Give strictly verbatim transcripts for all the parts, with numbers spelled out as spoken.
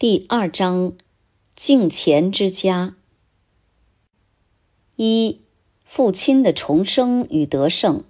第二章，敬虔之家。一、父亲的重生与得胜。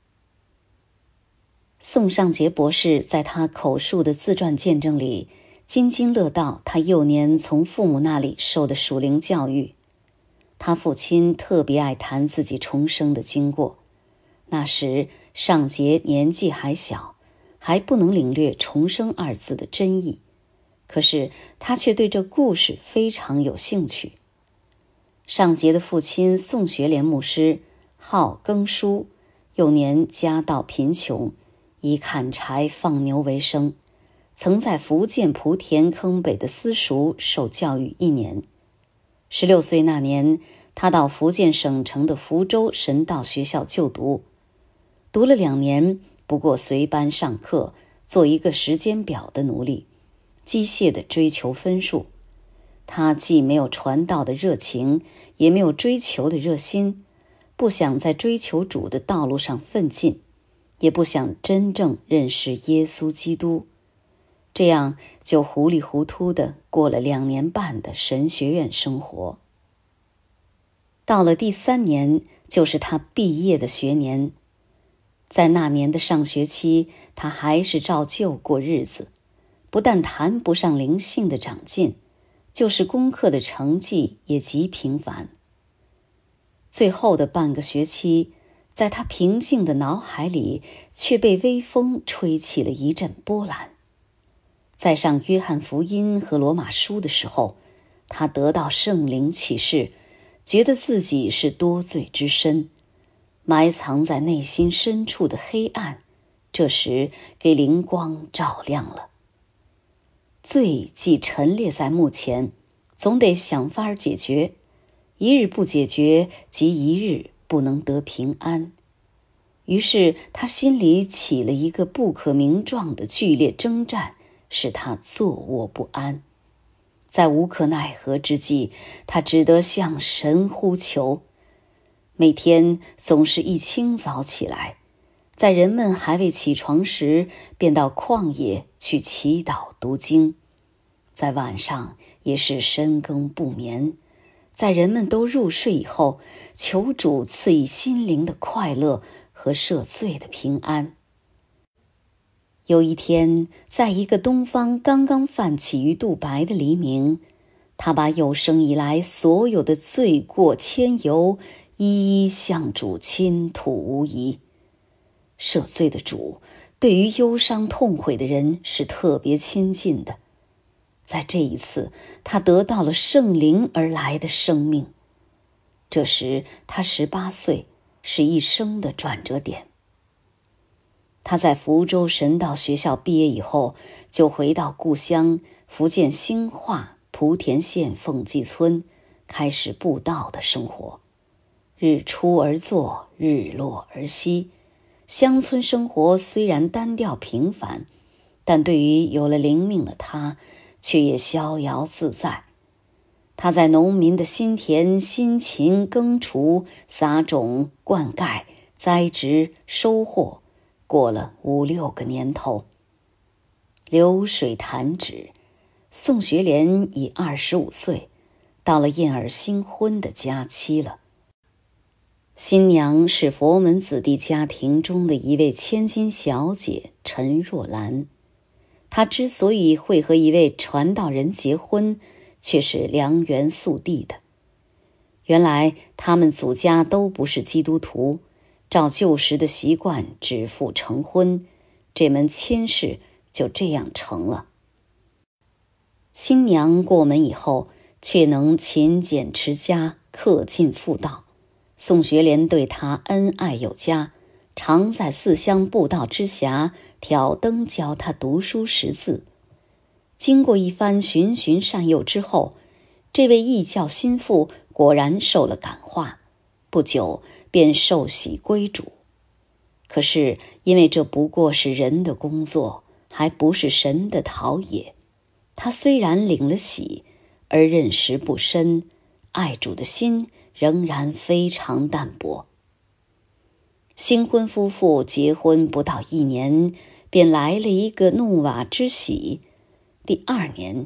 宋尚杰博士在他口述的自传见证里，津津乐道他幼年从父母那里受的属灵教育。他父亲特别爱谈自己重生的经过。那时尚杰年纪还小，还不能领略重生二字的真意，可是他却对这故事非常有兴趣。尚杰的父亲宋学莲牧师好耕书，幼年家道贫穷，以砍柴放牛为生，曾在福建莆田坑北的私塾受教育一年。十六岁那年，他到福建省城的福州神道学校就读，读了两年，不过随班上课，做一个时间表的奴隶，机械地追求分数。他既没有传道的热情，也没有追求的热心，不想在追求主的道路上奋进，也不想真正认识耶稣基督。这样就糊里糊涂地过了两年半的神学院生活。到了第三年，就是他毕业的学年。在那年的上学期，他还是照旧过日子，不但谈不上灵性的长进，就是功课的成绩也极平凡。最后的半个学期，在他平静的脑海里却被微风吹起了一阵波澜。在上约翰福音和罗马书的时候，他得到圣灵启示，觉得自己是多罪之身，埋藏在内心深处的黑暗，这时给灵光照亮了。罪既陈列在目前，总得想法解决，一日不解决，即一日不能得平安。于是他心里起了一个不可名状的剧烈征战，使他坐卧不安。在无可奈何之际，他只得向神呼求。每天总是一清早起来，在人们还未起床时，便到旷野去祈祷读经。在晚上也是深更不眠，在人们都入睡以后，求主赐予心灵的快乐和赦罪的平安。有一天，在一个东方刚刚泛起于肚白的黎明，他把有生以来所有的罪过愆尤一一向主倾吐无遗。赦罪的主对于忧伤痛悔的人是特别亲近的。在这一次，他得到了圣灵而来的生命。这时他十八岁，是一生的转折点。他在福州神道学校毕业以后，就回到故乡福建兴化莆田县凤记村，开始布道的生活。日出而作，日落而息。乡村生活虽然单调平凡，但对于有了灵命的他，却也逍遥自在。他在农民的心田辛勤耕锄、撒种、灌溉、栽植、收获，过了五六个年头。流水弹指，宋学莲已二十五岁，到了燕儿新婚的佳期了。新娘是佛门子弟家庭中的一位千金小姐陈若兰。她之所以会和一位传道人结婚，却是良缘速递的。原来他们祖家都不是基督徒，照旧时的习惯指腹成婚，这门亲事就这样成了。新娘过门以后，却能勤俭持家，恪尽妇道。宋学莲对她恩爱有加，常在四乡布道之辖挑灯教她读书识字。经过一番循循善诱之后，这位义教心腹果然受了感化，不久便受洗归主。可是因为这不过是人的工作，还不是神的陶冶，他虽然领了洗，而认识不深，爱主的心仍然非常淡薄。新婚夫妇结婚不到一年，便来了一个弄瓦之喜。第二年，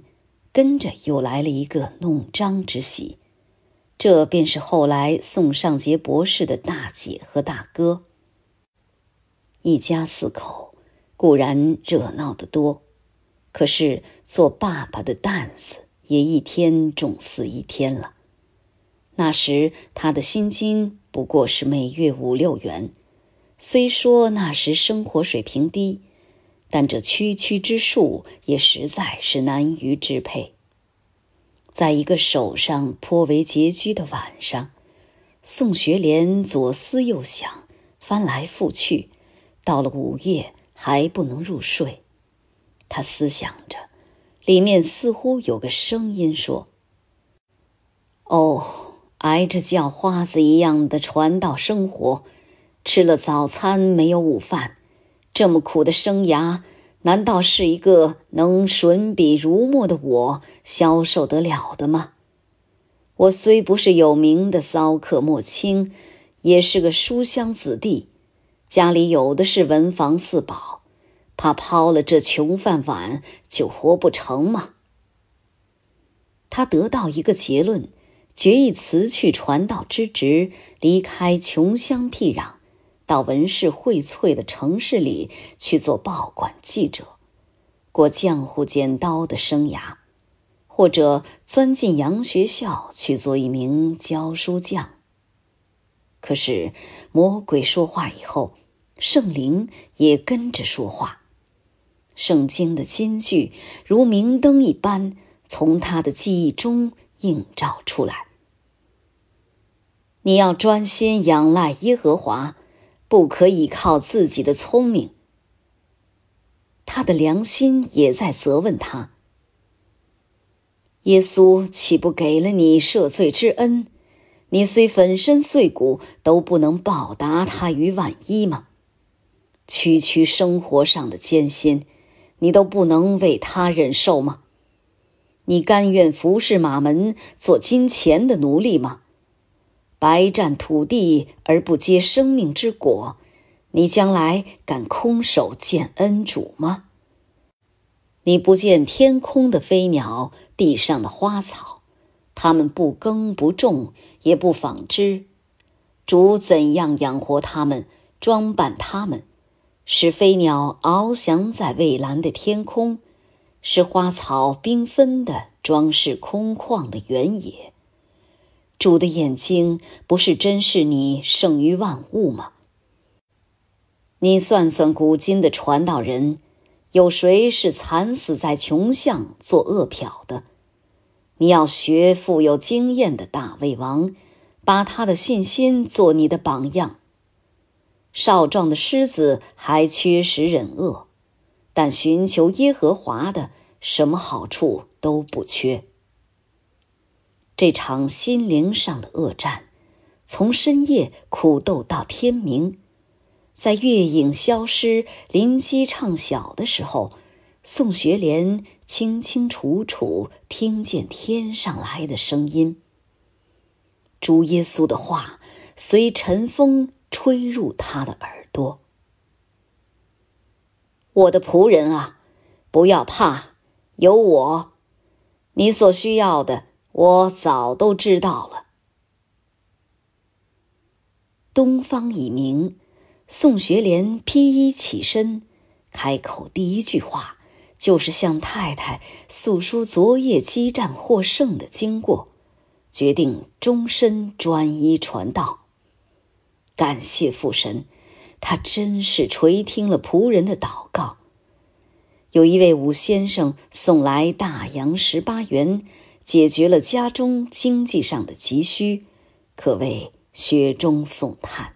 跟着又来了一个弄璋之喜，这便是后来宋尚节博士的大姐和大哥。一家四口固然热闹得多，可是做爸爸的担子也一天重似一天了。那时他的薪金不过是每月五六元，虽说那时生活水平低，但这区区之数也实在是难于支配。在一个手上颇为拮据的晚上，宋学莲左思右想，翻来覆去，到了午夜还不能入睡。他思想着，里面似乎有个声音说：哦，挨着叫花子一样的传道生活，吃了早餐没有午饭，这么苦的生涯，难道是一个能吮笔如墨的我消受得了的吗？我虽不是有名的骚客莫清，也是个书香子弟，家里有的是文房四宝，怕抛了这穷饭碗就活不成吗？他得到一个结论，决意辞去传道之职，离开穷乡僻壤，到文士荟萃的城市里去做报馆记者，过浆糊剪刀的生涯，或者钻进洋学校去做一名教书匠。可是魔鬼说话以后，圣灵也跟着说话。圣经的金句如明灯一般从他的记忆中映照出来。你要专心仰赖耶和华，不可以靠自己的聪明。他的良心也在责问他：耶稣岂不给了你赦罪之恩？你虽粉身碎骨，都不能报答他于万一吗？区区生活上的艰辛，你都不能为他忍受吗？你甘愿服侍马门，做金钱的奴隶吗？白占土地而不结生命之果，你将来敢空手见恩主吗？你不见天空的飞鸟，地上的花草，它们不耕不种，也不纺织，主怎样养活它们，装扮它们，使飞鸟翱翔在蔚蓝的天空，使花草缤纷地装饰空旷的原野。主的眼睛不是珍视你胜于万物吗？你算算古今的传道人，有谁是惨死在穷巷做恶殍的？你要学富有经验的大卫王，把他的信心做你的榜样。少壮的狮子还缺食忍饿，但寻求耶和华的，什么好处都不缺。这场心灵上的恶战，从深夜苦斗到天明，在月影消失、林机唱晓的时候，宋学莲清清楚楚听见天上来的声音。主耶稣的话随晨风吹入他的耳朵：我的仆人啊，不要怕，有我，你所需要的我早都知道了。东方已明，宋学莲披衣起身，开口第一句话就是向太太诉说昨夜激战获胜的经过，决定终身专一传道。感谢父神，他真是垂听了仆人的祷告。有一位武先生送来大洋十八元，解决了家中经济上的急需，可谓雪中送炭。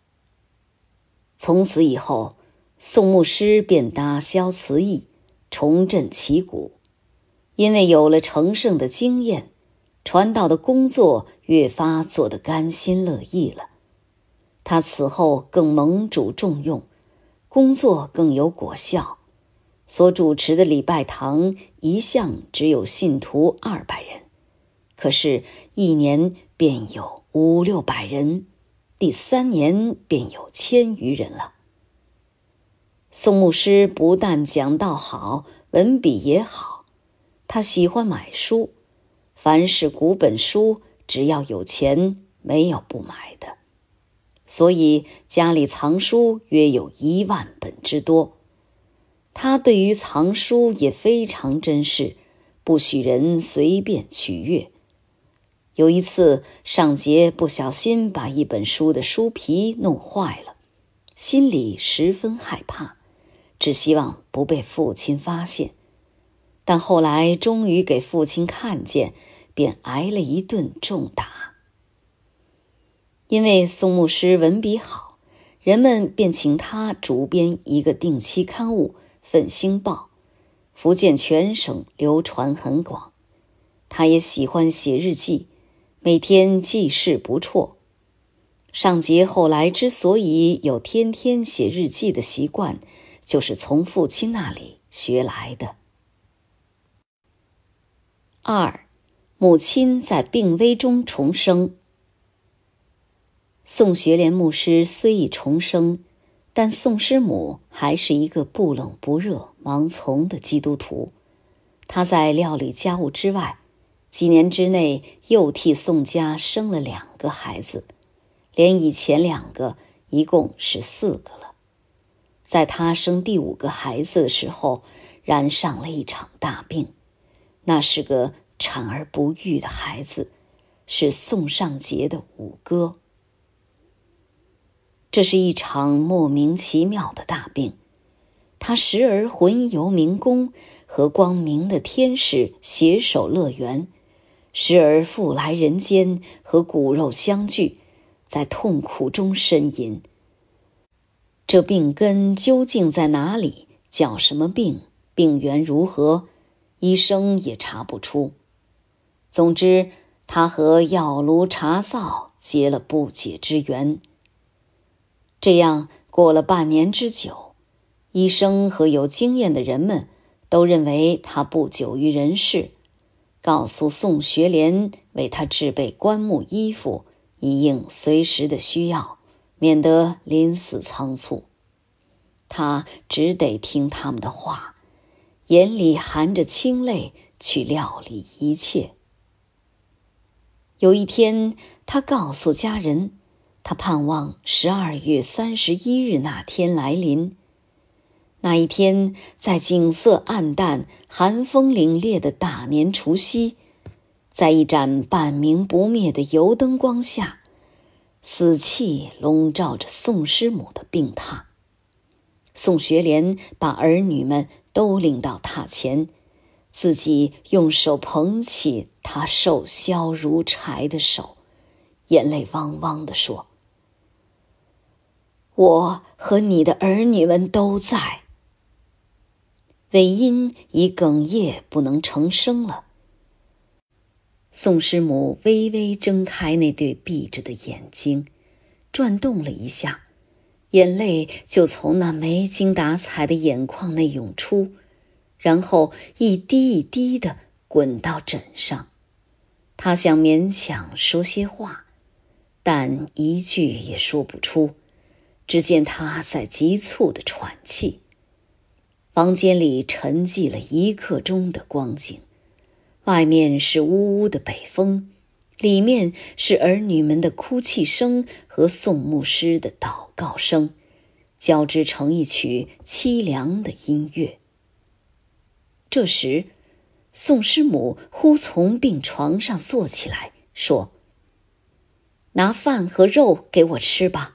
从此以后，宋牧师便打消词意，重振旗鼓。因为有了成圣的经验，传道的工作越发做得甘心乐意了。他此后更蒙主重用，工作更有果效。所主持的礼拜堂一向只有信徒二百人，可是一年便有五六百人，第三年便有千余人了。宋牧师不但讲道好，文笔也好， 他喜欢买书，凡是古本书，只要有钱，没有不买的。所以家里藏书约有一万本之多。他对于藏书也非常珍视，不许人随便取阅。有一次，尚杰不小心把一本书的书皮弄坏了，心里十分害怕，只希望不被父亲发现。但后来终于给父亲看见，便挨了一顿重打。因为宋牧师文笔好，人们便请他主编一个定期刊物《奋兴报》，福建全省流传很广。他也喜欢写日记，每天记事不辍。尚杰后来之所以有天天写日记的习惯，就是从父亲那里学来的。二，母亲在病危中重生。宋学莲牧师虽已重生，但宋师母还是一个不冷不热、盲从的基督徒。她在料理家务之外，几年之内又替宋家生了两个孩子，连以前两个一共是四个了。在她生第五个孩子的时候，染上了一场大病，那是个产而不育的孩子，是宋尚杰的五哥。这是一场莫名其妙的大病，他时而魂游冥宫，和光明的天使携手乐园，时而复来人间，和骨肉相聚，在痛苦中呻吟。这病根究竟在哪里？叫什么病？病源如何？医生也查不出。总之，他和药炉茶灶结了不解之缘。这样过了半年之久，医生和有经验的人们都认为他不久于人世，告诉宋学莲为他制备棺木衣服，以应随时的需要，免得临死仓促。他只得听他们的话，眼里含着清泪去料理一切。有一天，他告诉家人，他盼望十二月三十一日那天来临。那一天，在景色暗淡、寒风凛冽的大年除夕，在一盏半明不灭的油灯光下，死气笼罩着宋师母的病榻。宋学莲把儿女们都领到榻前，自己用手捧起他瘦削如柴的手，眼泪汪汪地说：我和你的儿女们都在。尾音已哽咽不能成声了。宋师母微微睁开那对闭着的眼睛，转动了一下，眼泪就从那没精打采的眼眶内涌出，然后一滴一滴地滚到枕上。她想勉强说些话，但一句也说不出，只见她在急促地喘气。房间里沉寂了一刻钟的光景，外面是呜呜的北风，里面是儿女们的哭泣声和宋牧师的祷告声，交织成一曲凄凉的音乐。这时，宋师母忽从病床上坐起来，说：拿饭和肉给我吃吧。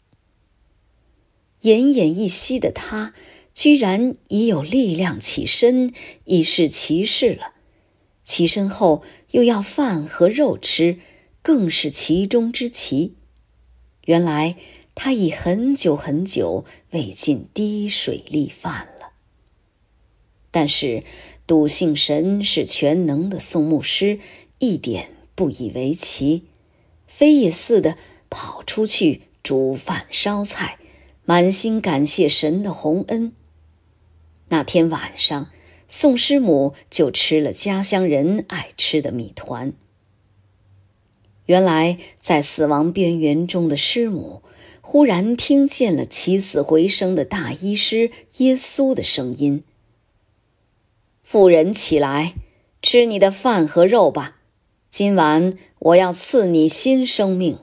奄奄一息的她居然已有力量起身，已是奇事了。起身后又要饭和肉吃，更是奇中之奇。原来他已很久很久未进滴水粒饭了。但是笃信神是全能的宋牧师一点不以为奇，飞也似的跑出去煮饭烧菜，满心感谢神的洪恩。那天晚上，宋师母就吃了家乡人爱吃的米团。原来在死亡边缘中的师母忽然听见了起死回生的大医师耶稣的声音：妇人起来， 吃你的饭和肉吧，今晚我要赐你新生命。”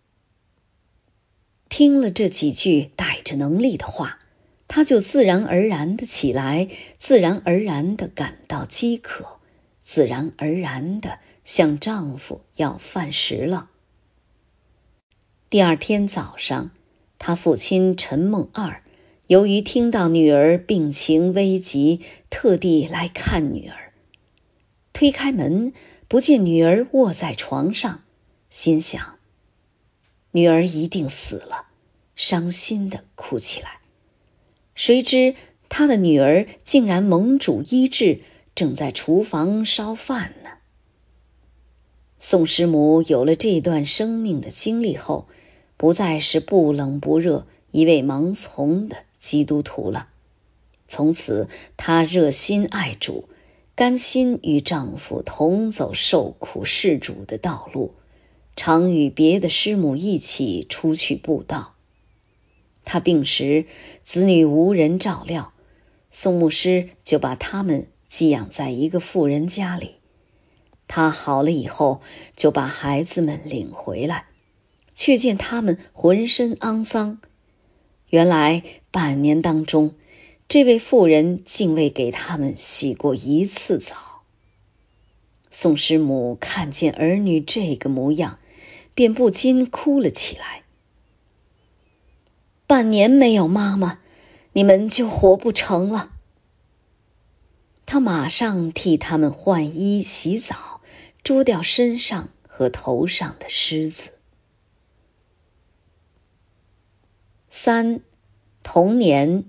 听了这几句带着能力的话，她就自然而然地起来，自然而然地感到饥渴，自然而然地向丈夫要饭食了。第二天早上，她父亲陈梦二由于听到女儿病情危急，特地来看女儿。推开门，不见女儿卧在床上，心想女儿一定死了，伤心地哭起来。谁知他的女儿竟然蒙主医治，正在厨房烧饭呢。宋师母有了这段生命的经历后，不再是不冷不热一味盲从的基督徒了。从此她热心爱主，甘心与丈夫同走受苦事主的道路，常与别的师母一起出去布道。她病时，子女无人照料，宋牧师就把他们寄养在一个妇人家里。她好了以后，就把孩子们领回来，却见他们浑身肮脏。原来半年当中，这位妇人竟未给他们洗过一次澡。宋师母看见儿女这个模样，便不禁哭了起来。半年没有妈妈，你们就活不成了。她马上替他们换衣洗澡，捉掉身上和头上的虱子。三，童年。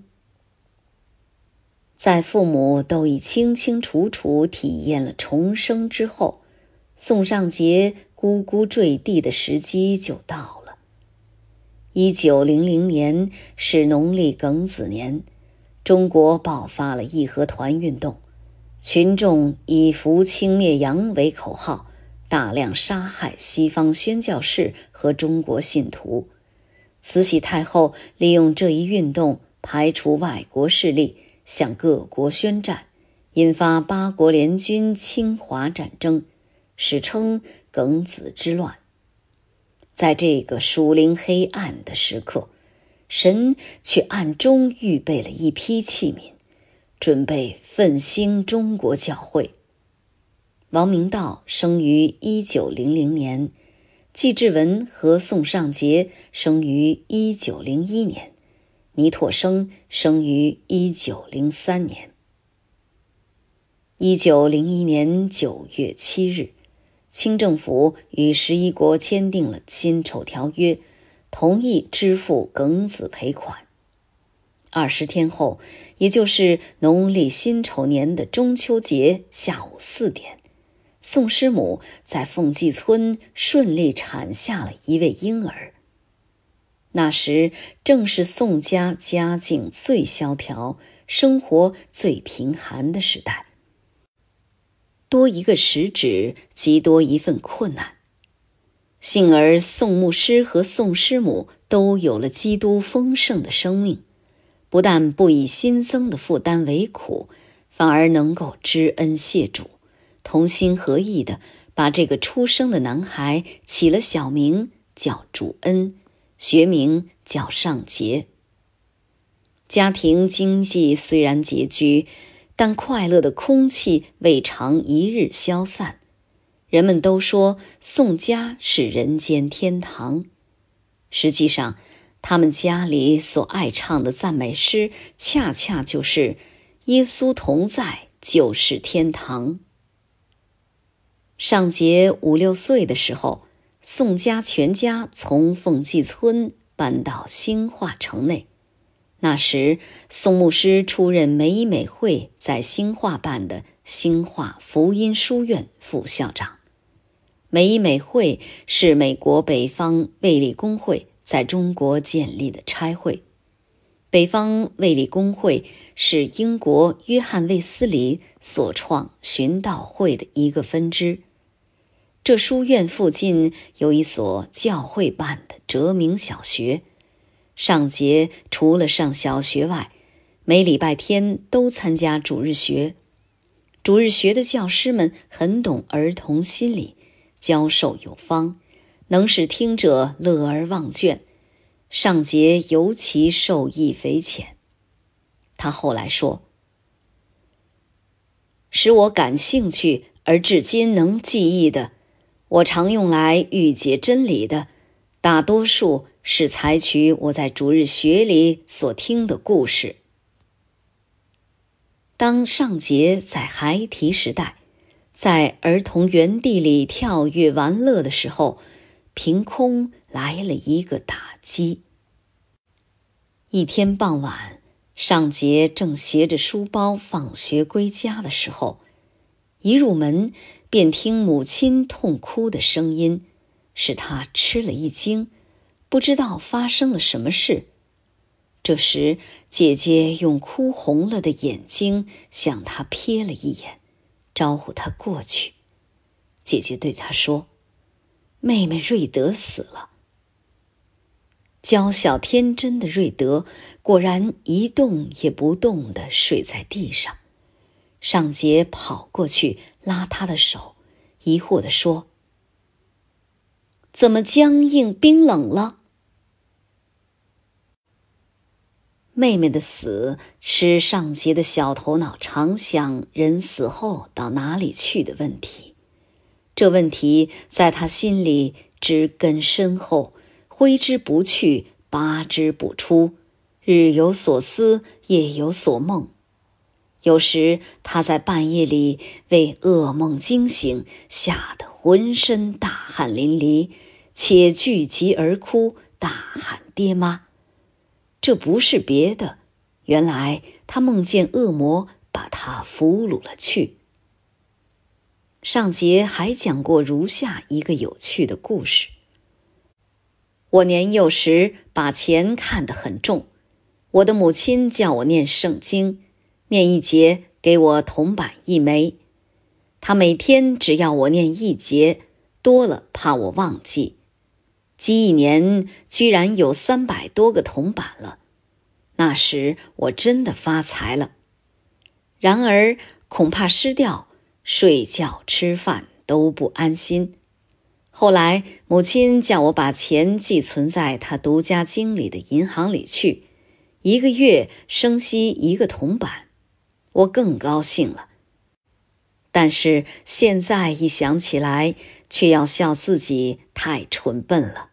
在父母都已清清楚楚体验了重生之后，宋尚杰咕咕坠地的时机就到了。一九零零年是农历庚子年，中国爆发了义和团运动，群众以扶清灭洋为口号，大量杀害西方宣教士和中国信徒。慈禧太后利用这一运动排除外国势力，向各国宣战，引发八国联军侵华战争，史称庚子之乱。在这个属灵黑暗的时刻，神却暗中预备了一批器皿，准备奋兴中国教会。王明道生于一九零零年，纪志文和宋尚杰生于一九零一年，倪柝声生于一九零三年。一九零一年九月七日，清政府与十一国签订了辛丑条约，同意支付庚子赔款。二十天后，也就是农历辛丑年的中秋节下午四点，宋师母在凤济村顺利产下了一位婴儿。那时正是宋家家境最萧条，生活最贫寒的时代，多一个食指，即多一份困难。幸而宋牧师和宋师母都有了基督丰盛的生命，不但不以新增的负担为苦，反而能够知恩谢主，同心合意地把这个出生的男孩起了小名叫主恩，学名叫尚杰。家庭经济虽然拮据，但快乐的空气未尝一日消散。人们都说宋家是人间天堂，实际上他们家里所爱唱的赞美诗，恰恰就是耶稣同在就是天堂。尚杰五六岁的时候，宋家全家从凤济村搬到兴化城内。那时宋牧师出任美以美会在兴化办的兴化福音书院副校长。美以美会是美国北方卫理公会在中国建立的差会，北方卫理公会是英国约翰卫斯理所创寻道会的一个分支。这书院附近有一所教会办的哲明小学，尚杰除了上小学外，每礼拜天都参加主日学。 主日学的教师们很懂儿童心理，教授有方，能使听者乐而忘倦。上节尤其受益匪浅。他后来说，使我感兴趣而至今能记忆的，我常用来预解真理的，大多数是采取我在主日学里所听的故事。当上节在孩提时代，在儿童园地里跳跃玩乐的时候，凭空来了一个打击。一天傍晚，上节正携着书包放学归家的时候，一入门便听母亲痛哭的声音，使他吃了一惊，不知道发生了什么事。这时，姐姐用哭红了的眼睛向他瞥了一眼，招呼他过去。姐姐对他说：“妹妹瑞德死了。”娇小天真的瑞德果然一动也不动地睡在地上。上节跑过去拉他的手，疑惑地说：“怎么僵硬冰冷了？”妹妹的死使上节的小头脑常想人死后到哪里去的问题。这问题在他心里植根深厚，挥之不去，拔之不出，日有所思，夜有所梦。有时他在半夜里为噩梦惊醒，吓得浑身大汗淋漓，且聚集而哭，大喊爹妈。这不是别的，原来他梦见恶魔把他俘虏了去。上节还讲过如下一个有趣的故事。我年幼时把钱看得很重，我的母亲叫我念圣经，念一节给我铜板一枚。她每天只要我念一节，多了怕我忘记。积一年居然有三百多个铜板了，那时我真的发财了。然而恐怕失掉，睡觉吃饭都不安心。后来母亲叫我把钱寄存在她独家经理的银行里去，一个月生息一个铜板，我更高兴了。但是现在一想起来，却要笑自己太蠢笨了。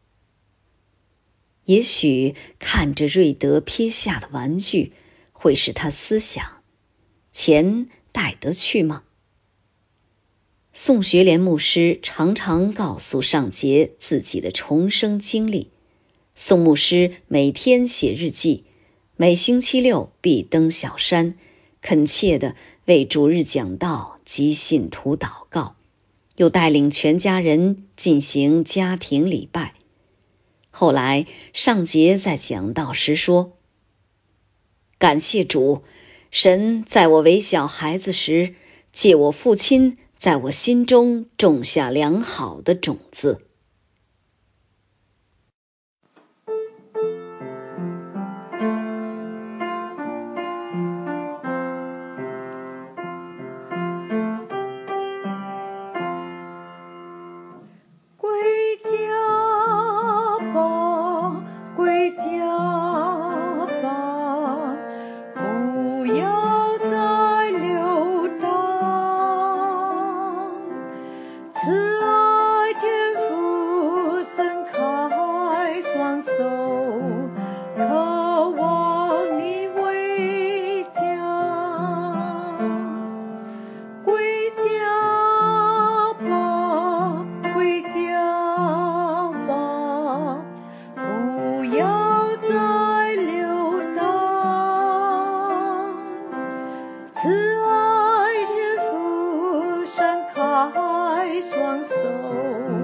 也许看着瑞德撇下的玩具，会使他思想：钱带得去吗？宋学莲牧师常常告诉上节自己的重生经历。宋牧师每天写日记，每星期六必登小山，恳切地为主日讲道及信徒祷告，又带领全家人进行家庭礼拜。后来上节在讲道时说：“感谢主，神在我为小孩子时，借我父亲在我心中种下良好的种子。” 慈爱天父，伸开双手。